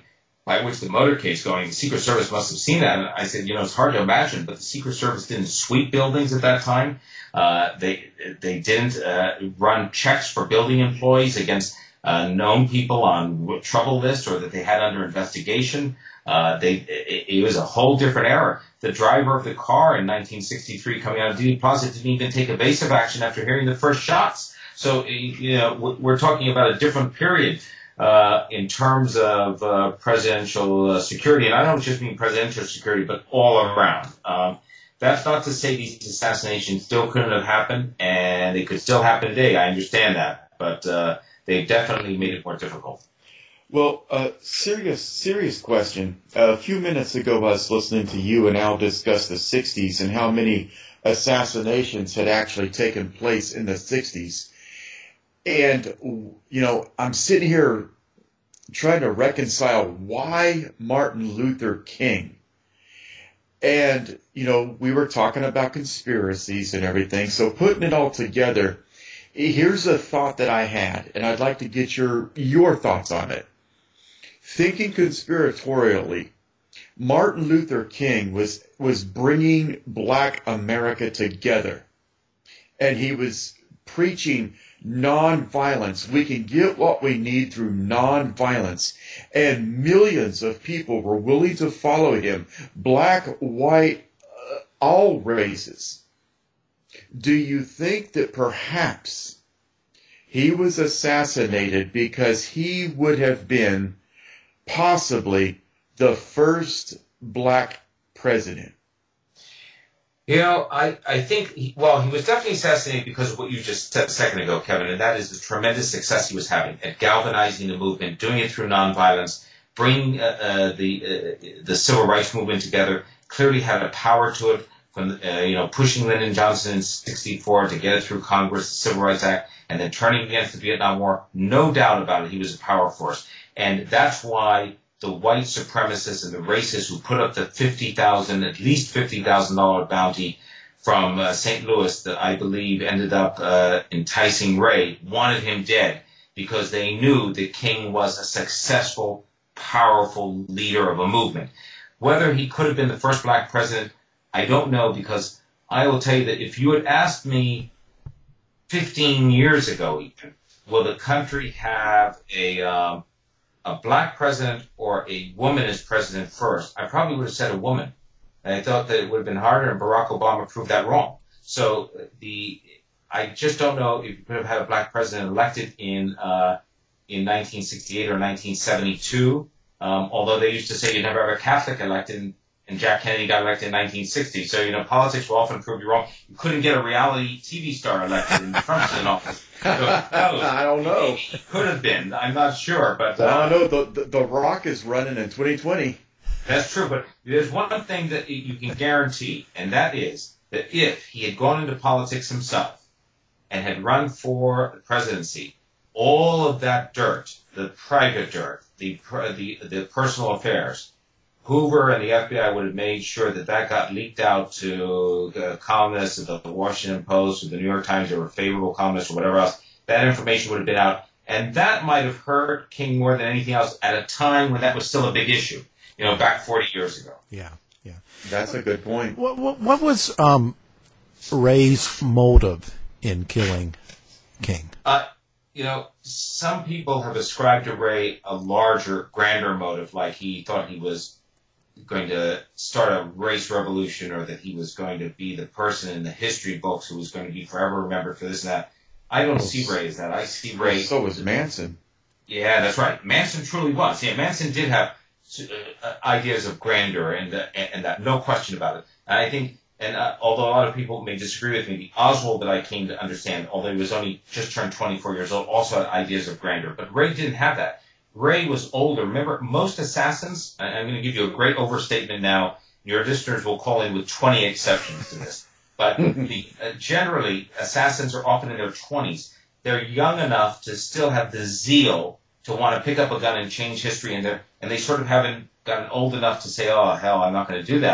by which the motorcade's going. The Secret Service must have seen that. And I said, it's hard to imagine, but the Secret Service didn't sweep buildings at that time. They didn't run checks for building employees against known people on trouble lists or that they had under investigation. It was a whole different era. The driver of the car in 1963 coming out of Dealey Plaza didn't even take evasive action after hearing the first shots. So, we're talking about a different period in terms of presidential security. And I don't just mean presidential security, but all around. That's not to say these assassinations still couldn't have happened, and they could still happen today. I understand that. But they've definitely made it more difficult. Well, serious question. A few minutes ago, I was listening to you and Al discuss the 60s and how many assassinations had actually taken place in the 60s. And, I'm sitting here trying to reconcile why Martin Luther King. And, we were talking about conspiracies and everything. So putting it all together, here's a thought that I had, and I'd like to get your thoughts on it. Thinking conspiratorially, Martin Luther King was bringing Black America together, and he was preaching nonviolence. We can get what we need through nonviolence, and millions of people were willing to follow him, black, white, all races. Do you think that perhaps he was assassinated because he would have been possibly the first black president? I think, he was definitely assassinated because of what you just said a second ago, Kevin, and that is the tremendous success he was having at galvanizing the movement, doing it through nonviolence, bringing the civil rights movement together. Clearly had a power to it from, pushing Lyndon Johnson in 1964 to get it through Congress, the Civil Rights Act, and then turning against the Vietnam War. No doubt about it, he was a power force. And that's why the white supremacists and the racists who put up the at least $50,000 bounty from St. Louis that I believe ended up enticing Ray, wanted him dead because they knew that King was a successful, powerful leader of a movement. Whether he could have been the first black president, I don't know, because I will tell you that if you had asked me 15 years ago even, will the country have a black president or a woman as president first, I probably would have said a woman. And I thought that it would have been harder, and Barack Obama proved that wrong. So I just don't know if you could have had a black president elected in 1968 or 1972, although they used to say you'd never have a Catholic elected, and Jack Kennedy got elected in 1960. So, politics will often prove you wrong. You couldn't get a reality TV star elected in Trump's in office. So, I don't know. Could have been. I'm not sure. But I don't know. The Rock is running in 2020. That's true. But there's one thing that you can guarantee, and that is that if he had gone into politics himself and had run for the presidency, all of that dirt, the private dirt, the personal affairs, Hoover and the FBI would have made sure that got leaked out to columnists of the Washington Post or the New York Times, or were favorable columnists or whatever else. That information would have been out. And that might have hurt King more than anything else at a time when that was still a big issue, back 40 years ago. Yeah. That's a good point. What was Ray's motive in killing King? Some people have ascribed to Ray a larger, grander motive, like he thought he was going to start a race revolution, or that he was going to be the person in the history books who was going to be forever remembered for this and that. I don't see Ray as that. I see Ray... So was Manson. Yeah, that's right. Manson truly was. Yeah, Manson did have ideas of grandeur, and that, no question about it. And I think, although a lot of people may disagree with me, the Oswald that I came to understand, although he was only just turned 24 years old, also had ideas of grandeur. But Ray didn't have that. Ray was older. Remember, most assassins, I'm going to give you a great overstatement now. Your listeners will call in with 20 exceptions to this. But generally, assassins are often in their 20s. They're young enough to still have the zeal to want to pick up a gun and change history, and they sort of haven't gotten old enough to say, oh, hell, I'm not going to do that.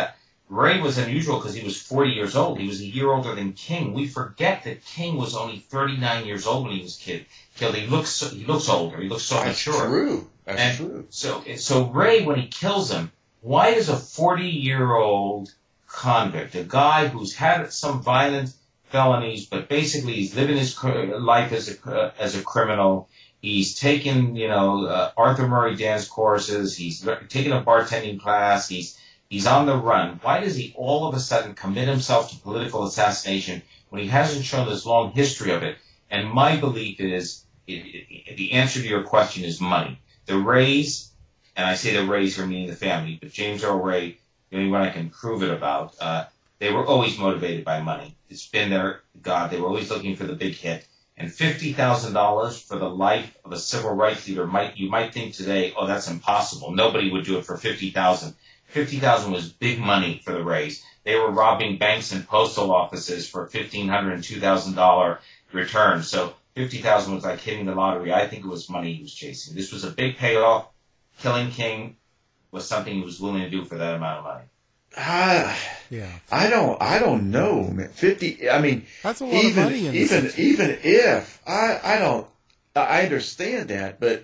Ray was unusual because he was 40 years old. He was a year older than King. We forget that King was only 39 years old when he was killed. He looks older. He looks so mature. True. That's true. So Ray, when he kills him, why does a 40-year-old convict, a guy who's had some violent felonies, but basically he's living his life as a criminal, he's taken Arthur Murray dance courses, he's taken a bartending class, he's on the run. Why does he all of a sudden commit himself to political assassination when he hasn't shown this long history of it? And my belief is the answer to your question is money. The Rays, and I say the Rays here meaning the family, but James Earl Ray, the only one I can prove it about, they were always motivated by money. It's been their God. They were always looking for the big hit. And $50,000 for the life of a civil rights leader, you might think today, oh, that's impossible. Nobody would do it for $50,000. $50,000 was big money for the Rays. They were robbing banks and postal offices for $1,500 and $2,000 returns. So $50,000 was like hitting the lottery. I think it was money he was chasing. This was a big payoff. Killing King was something he was willing to do for that amount of money. Yeah. I don't know, man. 50. I mean, that's a lot of money. Even if I understand that, but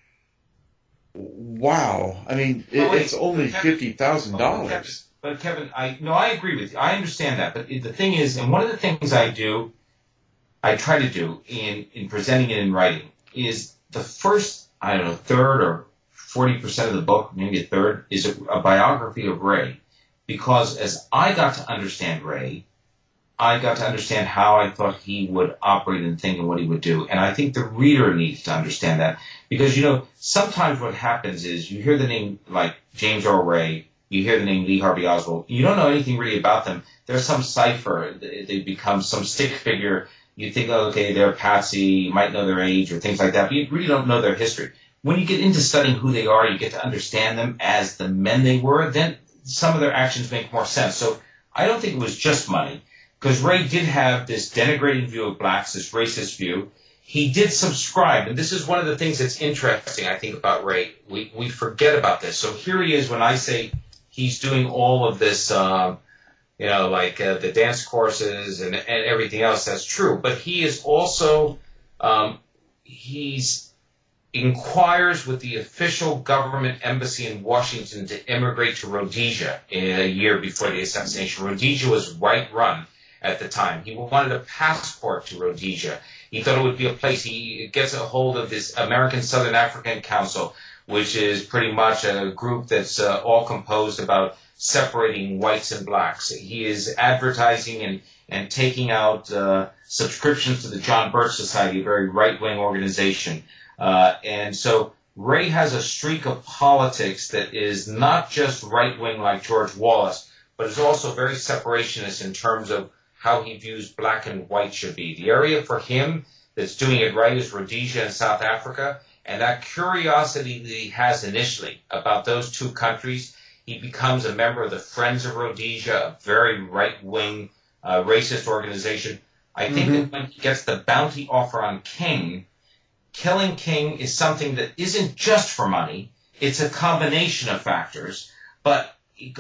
wow. I mean, it's only $50,000. But Kevin, I agree with you. I understand that. But the thing is, and one of the things I try to do in presenting it in writing is the first, third or 40% of the book, maybe a third, is a biography of Ray. Because as I got to understand Ray, I got to understand how I thought he would operate and think and what he would do. And I think the reader needs to understand that. Because, sometimes what happens is you hear the name like James Earl Ray, you hear the name Lee Harvey Oswald, you don't know anything really about them. There's some cipher. They become some stick figure. You think, oh, okay, they're Patsy, you might know their age or things like that, but you really don't know their history. When you get into studying who they are, you get to understand them as the men they were, then some of their actions make more sense. So I don't think it was just money, because Ray did have this denigrating view of blacks, this racist view. He did subscribe, and this is one of the things that's interesting, I think, about Ray. We forget about this. So here he is when I say he's doing all of this, the dance courses and everything else. That's true. But he is also, he's inquires with the official government embassy in Washington to immigrate to Rhodesia a year before the assassination. Rhodesia was right-run at the time. He wanted a passport to Rhodesia. He thought it would be a place. He gets a hold of this American Southern African Council, which is pretty much a group that's all composed about separating whites and blacks. He is advertising and taking out subscriptions to the John Birch Society, a very right-wing organization. And so Ray has a streak of politics that is not just right-wing like George Wallace, but is also very separationist in terms of how he views black and white should be. The area for him that's doing it right is Rhodesia and South Africa, and that curiosity that he has initially about those two countries, he becomes a member of the Friends of Rhodesia, a very right-wing racist organization. I think that when he gets the bounty offer on King, killing King is something that isn't just for money. It's a combination of factors. But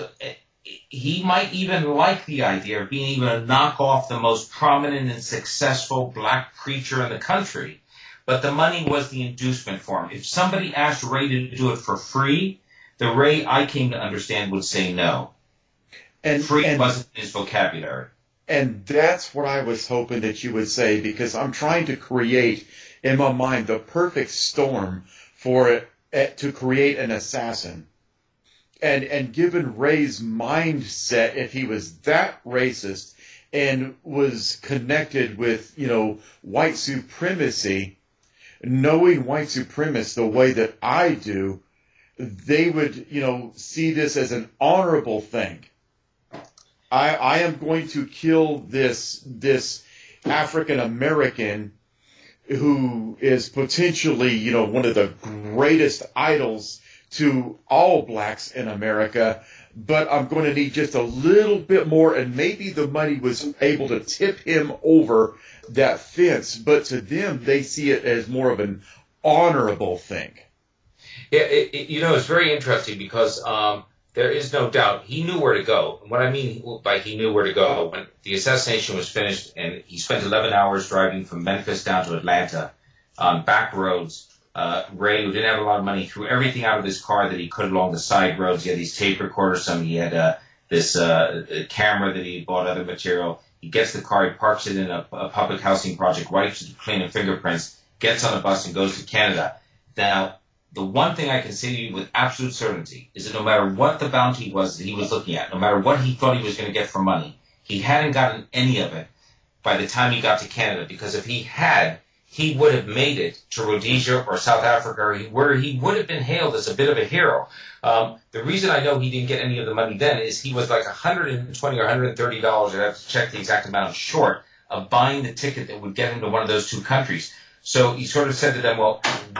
he might even like the idea of being able to knock off the most prominent and successful black preacher in the country. But the money was the inducement for him. If somebody asked Ray to do it for free, the Ray I came to understand would say no. And free wasn't in his vocabulary. And that's what I was hoping that you would say, because I'm trying to create in my mind the perfect storm for it to create an assassin. And given Ray's mindset, if he was that racist and was connected with, white supremacy, knowing white supremacists the way that I do, they would, see this as an honorable thing. I am going to kill this African American who is potentially, one of the greatest idols to all blacks in America, but I'm going to need just a little bit more, and maybe the money was able to tip him over that fence, but to them, they see it as more of an honorable thing. Yeah, it's very interesting because there is no doubt he knew where to go. And what I mean by he knew where to go, when the assassination was finished and he spent 11 hours driving from Memphis down to Atlanta on back roads, Ray, who didn't have a lot of money, threw everything out of his car that he could along the side roads. He had these tape recorders, he had this camera that he bought, other material. He gets the car, he parks it in a public housing project, wipes it clean of fingerprints, gets on a bus and goes to Canada. Now, the one thing I can say to you with absolute certainty is that no matter what the bounty was that he was looking at, no matter what he thought he was going to get for money, he hadn't gotten any of it by the time he got to Canada, because if he had, he would have made it to Rhodesia or South Africa, where he would have been hailed as a bit of a hero. The reason I know he didn't get any of the money then is he was like $120 or $130, I'd have to check the exact amount, short of buying the ticket that would get him to one of those two countries. So he sort of said to them, well,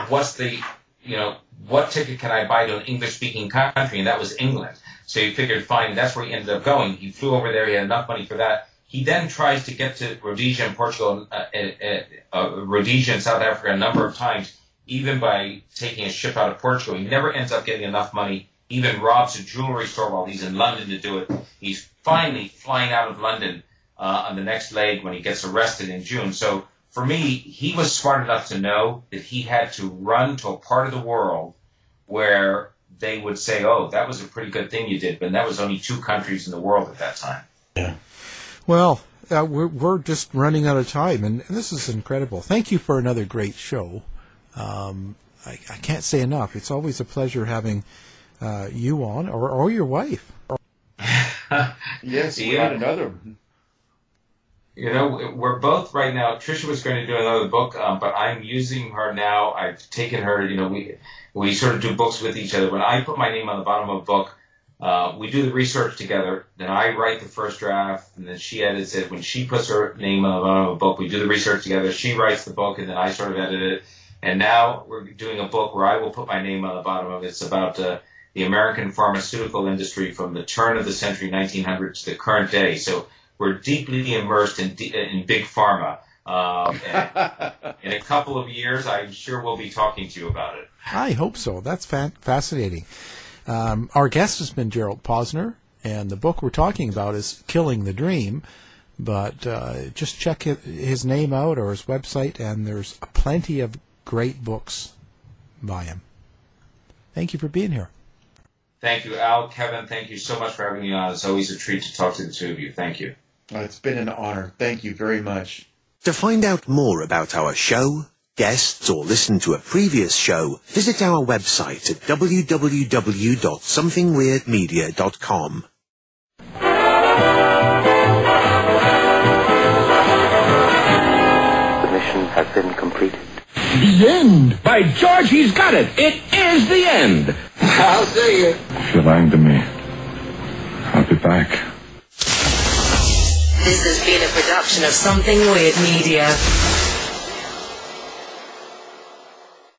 what ticket can I buy to an English-speaking country? And that was England. So he figured, fine, that's where he ended up going. He flew over there, he had enough money for that. He then tries to get to Rhodesia and Portugal, Rhodesia and South Africa a number of times, even by taking a ship out of Portugal. He never ends up getting enough money, even robs a jewelry store while he's in London to do it. He's finally flying out of London on the next leg when he gets arrested in June. So for me, he was smart enough to know that he had to run to a part of the world where they would say, oh, that was a pretty good thing you did, but that was only 2 countries in the world at that time. Yeah. Well, we're just running out of time, and this is incredible. Thank you for another great show. I can't say enough. It's always a pleasure having you on, or your wife. Yes, we need another. We're both right now. Tricia was going to do another book, but I'm using her now. I've taken her. We sort of do books with each other. When I put my name on the bottom of a book, we do the research together. Then I write the first draft, and then she edits it. When she puts her name on the bottom of a book, we do the research together. She writes the book, and then I sort of edit it. And now we're doing a book where I will put my name on the bottom of it. It's about the American pharmaceutical industry from the turn of the century, 1900, to the current day. So we're deeply immersed in big pharma. And in a couple of years, I'm sure we'll be talking to you about it. I hope so. That's fascinating. Our guest has been Gerald Posner, and the book we're talking about is Killing the Dream. But just check his name out or his website, and there's plenty of great books by him. Thank you for being here. Thank you, Al. Kevin, thank you so much for having me on. It's always a treat to talk to the two of you. Thank you. It's been an honor. Thank you very much. To find out more about our show, guests, or listen to a previous show, visit our website at www.somethingweirdmedia.com. The mission has been completed. The end! By George, he's got it! It is the end! I'll see you. If you're lying to me, I'll be back. This has been a production of Something Weird Media.